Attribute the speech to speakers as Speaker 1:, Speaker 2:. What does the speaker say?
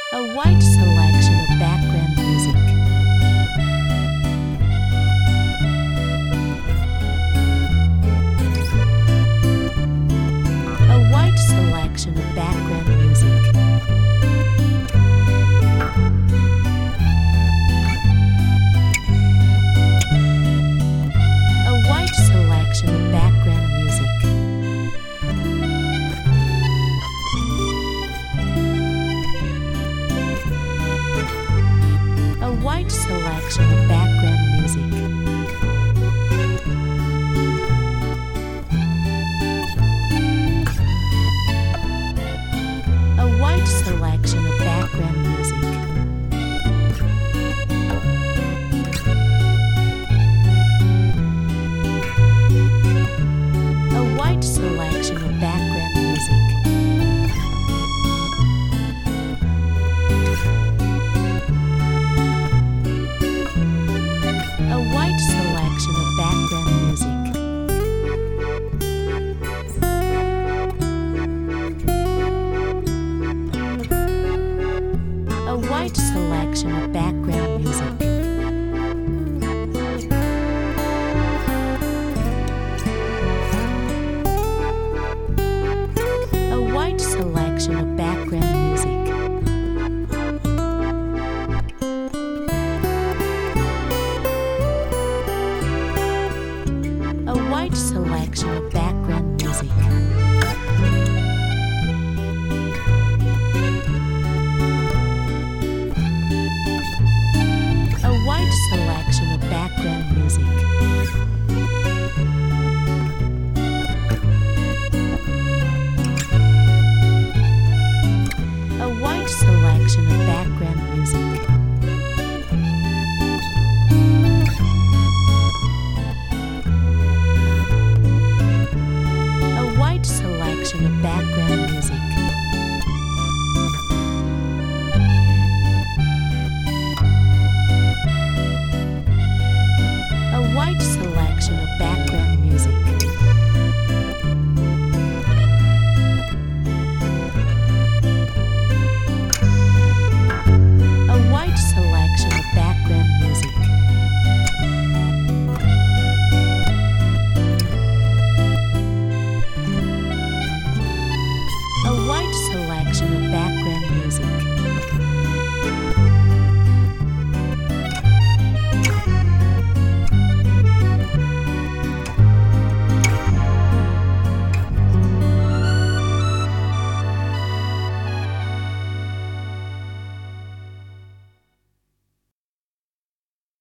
Speaker 1: A wide selection of background music. A wide selection of background music. A wide selection of background music. A wide selection of background music. A wide selection of background music. A wide selection of background music. A wide selection of background music. A wide selection of background music. A wide selection of background music. A wide selection of background music. A wide selection of background music. A wide selection of background music.